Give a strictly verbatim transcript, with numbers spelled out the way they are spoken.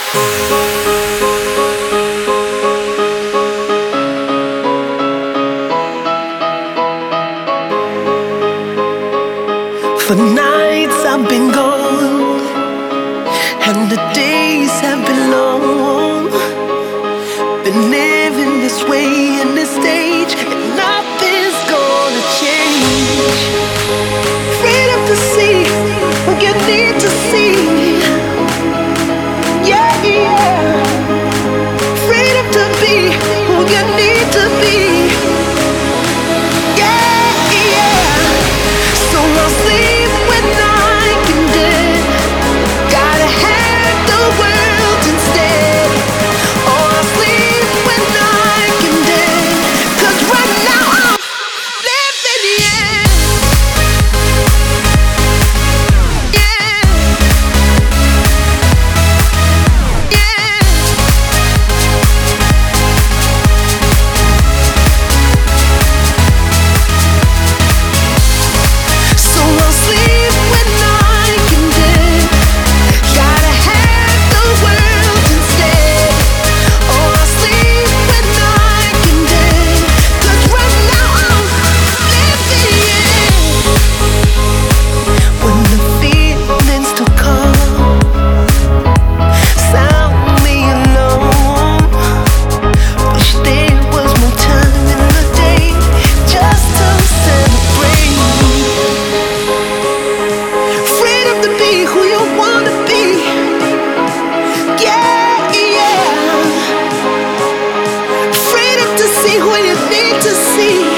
For nights I've been gone, and the days have been long. Been living this way in this stage, and nothing's gonna change. Freedom to see what you need to see. Yeah, yeah. Freedom to be who you need to be. Yeah, yeah. So I'll sleep when I can dead. Gotta have the world instead. Oh, I'll sleep when I can dead. 'Cause right now I'm living, yeah. Yeah. Yeah. So I'll sleep when I can dead. Gotta have the world instead. Oh, I'll sleep when I can dead. 'Cause right now I'm living, yeah. When the feelings still come, sound me alone. Wish there was more time in the day just to celebrate. Freedom to be who you wanna be. Yeah, yeah. Freedom to see who you need to see.